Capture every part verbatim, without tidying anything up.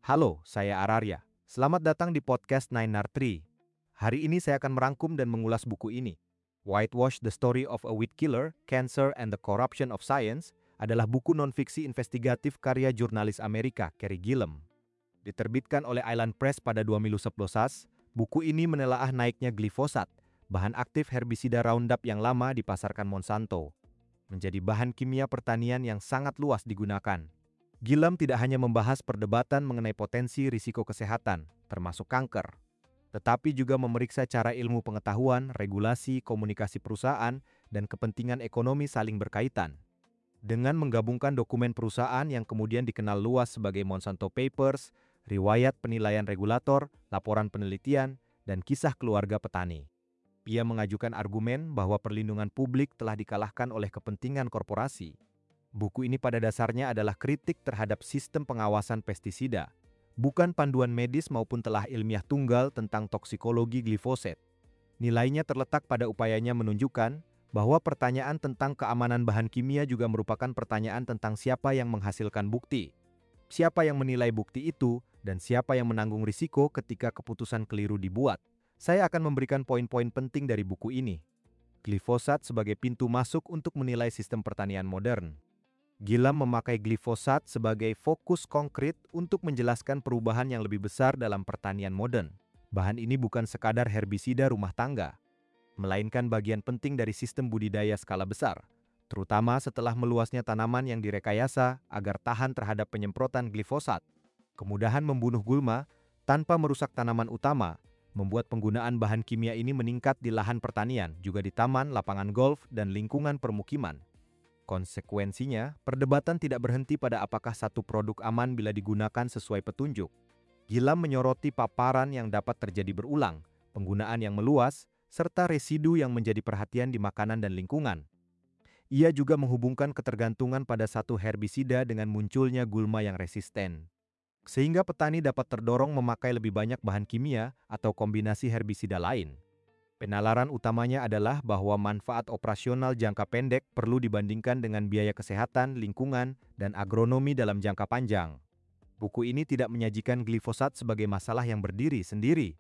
Halo, saya Ararya. Selamat datang di podcast Nine R Tree. Hari ini saya akan merangkum dan mengulas buku ini. Whitewash: The Story of a Weed Killer, Cancer and the Corruption of Science adalah buku non-fiksi investigatif karya jurnalis Amerika, Carey Gillum. Diterbitkan oleh Island Press pada dua ribu sebelas, buku ini menelaah naiknya glifosat, bahan aktif herbisida Roundup yang lama dipasarkan Monsanto, menjadi bahan kimia pertanian yang sangat luas digunakan. Gillum tidak hanya membahas perdebatan mengenai potensi risiko kesehatan, termasuk kanker, tetapi juga memeriksa cara ilmu pengetahuan, regulasi, komunikasi perusahaan, dan kepentingan ekonomi saling berkaitan. Dengan menggabungkan dokumen perusahaan yang kemudian dikenal luas sebagai Monsanto Papers, riwayat penilaian regulator, laporan penelitian, dan kisah keluarga petani, ia mengajukan argumen bahwa perlindungan publik telah dikalahkan oleh kepentingan korporasi. Buku ini pada dasarnya adalah kritik terhadap sistem pengawasan pestisida, bukan panduan medis maupun telah ilmiah tunggal tentang toksikologi glifosat. Nilainya terletak pada upayanya menunjukkan bahwa pertanyaan tentang keamanan bahan kimia juga merupakan pertanyaan tentang siapa yang menghasilkan bukti, siapa yang menilai bukti itu, dan siapa yang menanggung risiko ketika keputusan keliru dibuat. Saya akan memberikan poin-poin penting dari buku ini. Glifosat sebagai pintu masuk untuk menilai sistem pertanian modern. Gillum memakai glifosat sebagai fokus konkret untuk menjelaskan perubahan yang lebih besar dalam pertanian modern. Bahan ini bukan sekadar herbisida rumah tangga, melainkan bagian penting dari sistem budidaya skala besar, terutama setelah meluasnya tanaman yang direkayasa agar tahan terhadap penyemprotan glifosat. Kemudahan membunuh gulma tanpa merusak tanaman utama membuat penggunaan bahan kimia ini meningkat di lahan pertanian, juga di taman, lapangan golf, dan lingkungan permukiman. Konsekuensinya, perdebatan tidak berhenti pada apakah satu produk aman bila digunakan sesuai petunjuk. Gillum menyoroti paparan yang dapat terjadi berulang, penggunaan yang meluas, serta residu yang menjadi perhatian di makanan dan lingkungan. Ia juga menghubungkan ketergantungan pada satu herbisida dengan munculnya gulma yang resisten, sehingga petani dapat terdorong memakai lebih banyak bahan kimia atau kombinasi herbisida lain. Penalaran utamanya adalah bahwa manfaat operasional jangka pendek perlu dibandingkan dengan biaya kesehatan, lingkungan, dan agronomi dalam jangka panjang. Buku ini tidak menyajikan glifosat sebagai masalah yang berdiri sendiri.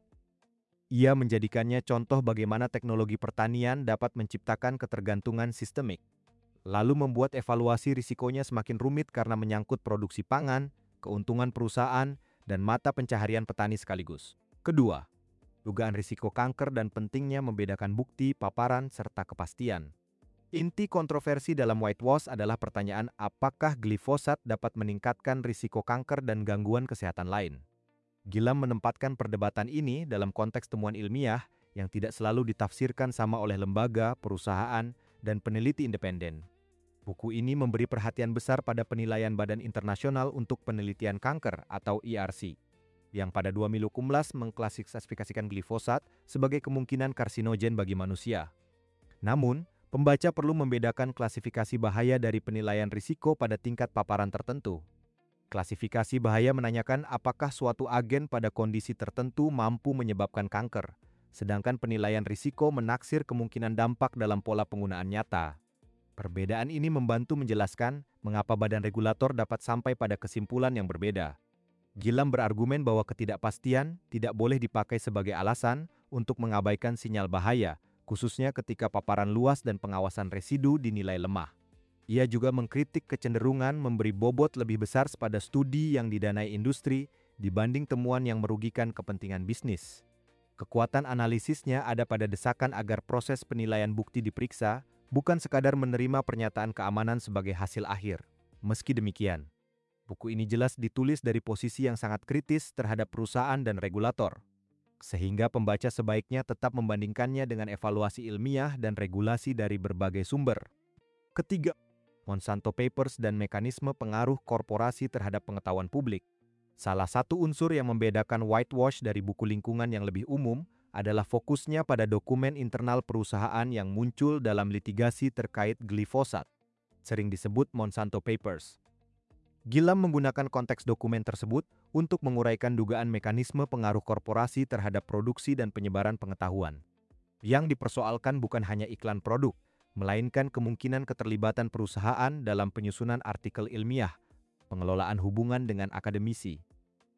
Ia menjadikannya contoh bagaimana teknologi pertanian dapat menciptakan ketergantungan sistemik, lalu membuat evaluasi risikonya semakin rumit karena menyangkut produksi pangan, keuntungan perusahaan, dan mata pencaharian petani sekaligus. Kedua, dugaan risiko kanker dan pentingnya membedakan bukti, paparan, serta kepastian. Inti kontroversi dalam whitewash adalah pertanyaan apakah glifosat dapat meningkatkan risiko kanker dan gangguan kesehatan lain. Gillum menempatkan perdebatan ini dalam konteks temuan ilmiah yang tidak selalu ditafsirkan sama oleh lembaga, perusahaan, dan peneliti independen. Buku ini memberi perhatian besar pada penilaian Badan Internasional untuk Penelitian Kanker atau I R C, yang pada dua ribu enam belas mengklasifikasikan glifosat sebagai kemungkinan karsinogen bagi manusia. Namun, pembaca perlu membedakan klasifikasi bahaya dari penilaian risiko pada tingkat paparan tertentu. Klasifikasi bahaya menanyakan apakah suatu agen pada kondisi tertentu mampu menyebabkan kanker, sedangkan penilaian risiko menaksir kemungkinan dampak dalam pola penggunaan nyata. Perbedaan ini membantu menjelaskan mengapa badan regulator dapat sampai pada kesimpulan yang berbeda. Gillum berargumen bahwa ketidakpastian tidak boleh dipakai sebagai alasan untuk mengabaikan sinyal bahaya, khususnya ketika paparan luas dan pengawasan residu dinilai lemah. Ia juga mengkritik kecenderungan memberi bobot lebih besar pada studi yang didanai industri dibanding temuan yang merugikan kepentingan bisnis. Kekuatan analisisnya ada pada desakan agar proses penilaian bukti diperiksa, bukan sekadar menerima pernyataan keamanan sebagai hasil akhir. Meski demikian, buku ini jelas ditulis dari posisi yang sangat kritis terhadap perusahaan dan regulator, sehingga pembaca sebaiknya tetap membandingkannya dengan evaluasi ilmiah dan regulasi dari berbagai sumber. Ketiga, Monsanto Papers dan mekanisme pengaruh korporasi terhadap pengetahuan publik. Salah satu unsur yang membedakan whitewash dari buku lingkungan yang lebih umum adalah fokusnya pada dokumen internal perusahaan yang muncul dalam litigasi terkait glifosat, sering disebut Monsanto Papers. Gillum menggunakan konteks dokumen tersebut untuk menguraikan dugaan mekanisme pengaruh korporasi terhadap produksi dan penyebaran pengetahuan. Yang dipersoalkan bukan hanya iklan produk, melainkan kemungkinan keterlibatan perusahaan dalam penyusunan artikel ilmiah, pengelolaan hubungan dengan akademisi,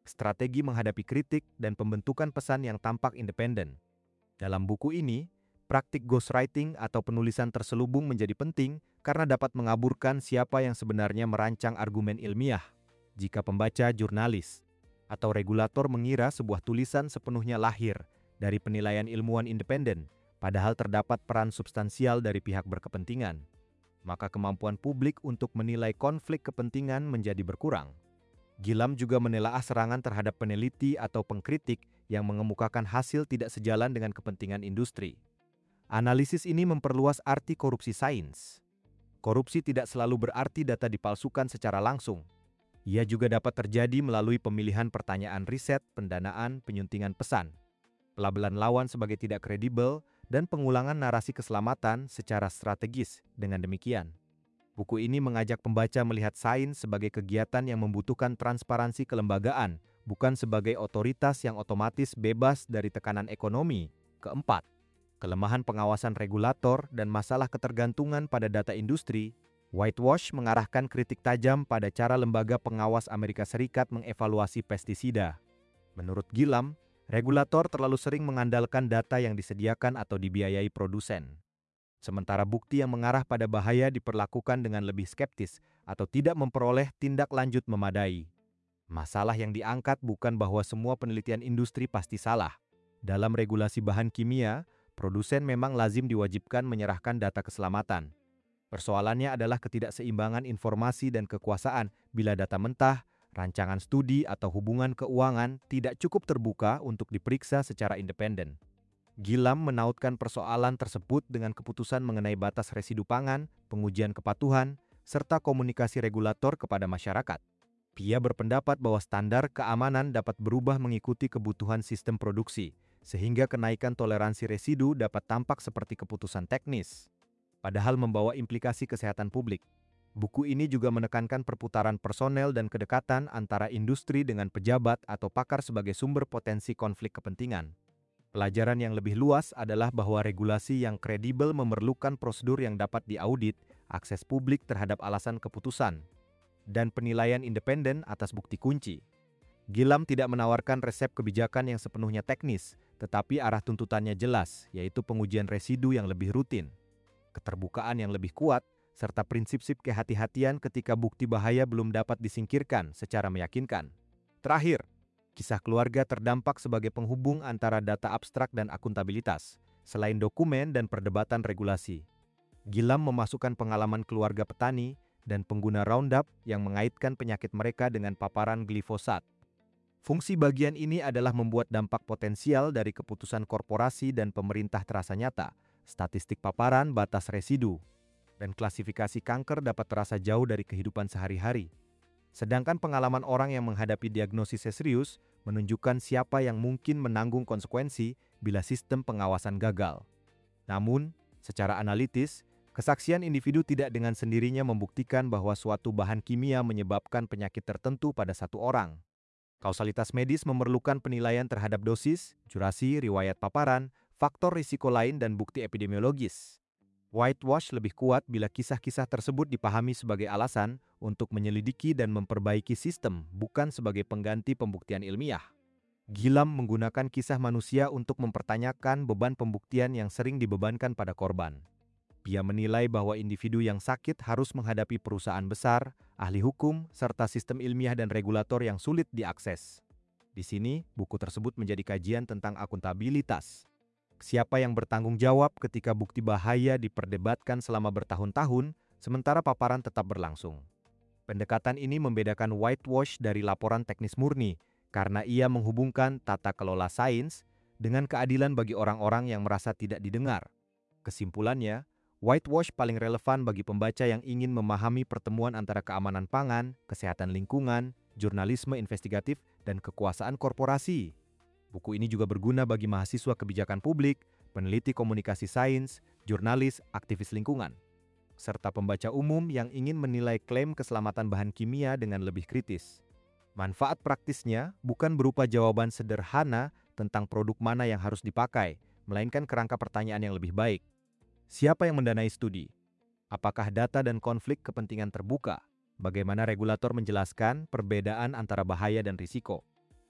strategi menghadapi kritik, dan pembentukan pesan yang tampak independen. Dalam buku ini, praktik ghostwriting atau penulisan terselubung menjadi penting karena dapat mengaburkan siapa yang sebenarnya merancang argumen ilmiah. Jika pembaca jurnalis atau regulator mengira sebuah tulisan sepenuhnya lahir dari penilaian ilmuwan independen, padahal terdapat peran substansial dari pihak berkepentingan, maka kemampuan publik untuk menilai konflik kepentingan menjadi berkurang. Gilam juga menelaah serangan terhadap peneliti atau pengkritik yang mengemukakan hasil tidak sejalan dengan kepentingan industri. Analisis ini memperluas arti korupsi sains. Korupsi tidak selalu berarti data dipalsukan secara langsung. Ia juga dapat terjadi melalui pemilihan pertanyaan riset, pendanaan, penyuntingan pesan, pelabelan lawan sebagai tidak kredibel, dan pengulangan narasi keselamatan secara strategis. Dengan demikian, buku ini mengajak pembaca melihat sains sebagai kegiatan yang membutuhkan transparansi kelembagaan, bukan sebagai otoritas yang otomatis bebas dari tekanan ekonomi. Keempat, kelemahan pengawasan regulator dan masalah ketergantungan pada data industri. Whitewash mengarahkan kritik tajam pada cara lembaga pengawas Amerika Serikat mengevaluasi pestisida. Menurut Gilam, regulator terlalu sering mengandalkan data yang disediakan atau dibiayai produsen. Sementara bukti yang mengarah pada bahaya diperlakukan dengan lebih skeptis atau tidak memperoleh tindak lanjut memadai. Masalah yang diangkat bukan bahwa semua penelitian industri pasti salah. Dalam regulasi bahan kimia, produsen memang lazim diwajibkan menyerahkan data keselamatan. Persoalannya adalah ketidakseimbangan informasi dan kekuasaan bila data mentah, rancangan studi, atau hubungan keuangan tidak cukup terbuka untuk diperiksa secara independen. Gilam menautkan persoalan tersebut dengan keputusan mengenai batas residu pangan, pengujian kepatuhan, serta komunikasi regulator kepada masyarakat. Dia berpendapat bahwa standar keamanan dapat berubah mengikuti kebutuhan sistem produksi, sehingga kenaikan toleransi residu dapat tampak seperti keputusan teknis, padahal membawa implikasi kesehatan publik. Buku ini juga menekankan perputaran personel dan kedekatan antara industri dengan pejabat atau pakar sebagai sumber potensi konflik kepentingan. Pelajaran yang lebih luas adalah bahwa regulasi yang kredibel memerlukan prosedur yang dapat diaudit, akses publik terhadap alasan keputusan, dan penilaian independen atas bukti kunci. Gilam tidak menawarkan resep kebijakan yang sepenuhnya teknis, tetapi arah tuntutannya jelas, yaitu pengujian residu yang lebih rutin, keterbukaan yang lebih kuat, serta prinsip-prinsip kehati-hatian ketika bukti bahaya belum dapat disingkirkan secara meyakinkan. Terakhir, kisah keluarga terdampak sebagai penghubung antara data abstrak dan akuntabilitas, selain dokumen dan perdebatan regulasi. Gilam memasukkan pengalaman keluarga petani dan pengguna Roundup yang mengaitkan penyakit mereka dengan paparan glifosat. Fungsi bagian ini adalah membuat dampak potensial dari keputusan korporasi dan pemerintah terasa nyata. Statistik paparan, batas residu, dan klasifikasi kanker dapat terasa jauh dari kehidupan sehari-hari. Sedangkan pengalaman orang yang menghadapi diagnosis serius menunjukkan siapa yang mungkin menanggung konsekuensi bila sistem pengawasan gagal. Namun, secara analitis, kesaksian individu tidak dengan sendirinya membuktikan bahwa suatu bahan kimia menyebabkan penyakit tertentu pada satu orang. Kausalitas medis memerlukan penilaian terhadap dosis, durasi, riwayat paparan, faktor risiko lain, dan bukti epidemiologis. Whitewash lebih kuat bila kisah-kisah tersebut dipahami sebagai alasan untuk menyelidiki dan memperbaiki sistem, bukan sebagai pengganti pembuktian ilmiah. Gilam menggunakan kisah manusia untuk mempertanyakan beban pembuktian yang sering dibebankan pada korban. Dia menilai bahwa individu yang sakit harus menghadapi perusahaan besar, ahli hukum, serta sistem ilmiah dan regulator yang sulit diakses. Di sini, buku tersebut menjadi kajian tentang akuntabilitas. Siapa yang bertanggung jawab ketika bukti bahaya diperdebatkan selama bertahun-tahun, sementara paparan tetap berlangsung. Pendekatan ini membedakan Whitewash dari laporan teknis murni, karena ia menghubungkan tata kelola sains dengan keadilan bagi orang-orang yang merasa tidak didengar. Kesimpulannya, Whitewash paling relevan bagi pembaca yang ingin memahami pertemuan antara keamanan pangan, kesehatan lingkungan, jurnalisme investigatif, dan kekuasaan korporasi. Buku ini juga berguna bagi mahasiswa kebijakan publik, peneliti komunikasi sains, jurnalis, aktivis lingkungan, serta pembaca umum yang ingin menilai klaim keselamatan bahan kimia dengan lebih kritis. Manfaat praktisnya bukan berupa jawaban sederhana tentang produk mana yang harus dipakai, melainkan kerangka pertanyaan yang lebih baik. Siapa yang mendanai studi? Apakah data dan konflik kepentingan terbuka? Bagaimana regulator menjelaskan perbedaan antara bahaya dan risiko?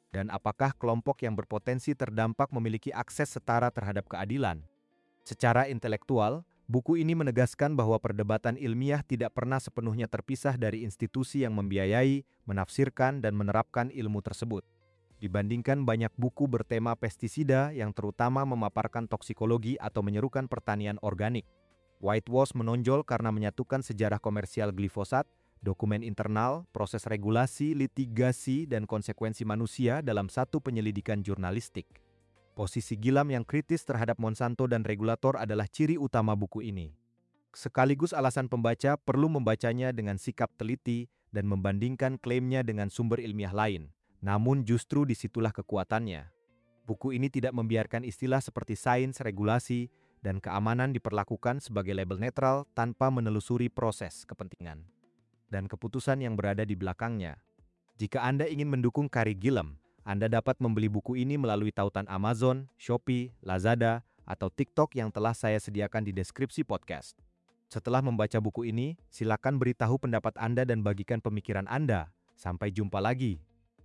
Dan apakah kelompok yang berpotensi terdampak memiliki akses setara terhadap keadilan? Secara intelektual, buku ini menegaskan bahwa perdebatan ilmiah tidak pernah sepenuhnya terpisah dari institusi yang membiayai, menafsirkan, dan menerapkan ilmu tersebut. Dibandingkan banyak buku bertema pestisida yang terutama memaparkan toksikologi atau menyerukan pertanian organik, Whitewash menonjol karena menyatukan sejarah komersial glifosat, dokumen internal, proses regulasi, litigasi, dan konsekuensi manusia dalam satu penyelidikan jurnalistik. Posisi Gillam yang kritis terhadap Monsanto dan regulator adalah ciri utama buku ini. Sekaligus alasan pembaca perlu membacanya dengan sikap teliti dan membandingkan klaimnya dengan sumber ilmiah lain. Namun justru disitulah kekuatannya. Buku ini tidak membiarkan istilah seperti sains, regulasi, dan keamanan diperlakukan sebagai label netral tanpa menelusuri proses kepentingan dan keputusan yang berada di belakangnya. Jika Anda ingin mendukung karya Gillam, Anda dapat membeli buku ini melalui tautan Amazon, Shopee, Lazada, atau TikTok yang telah saya sediakan di deskripsi podcast. Setelah membaca buku ini, silakan beritahu pendapat Anda dan bagikan pemikiran Anda. Sampai jumpa lagi.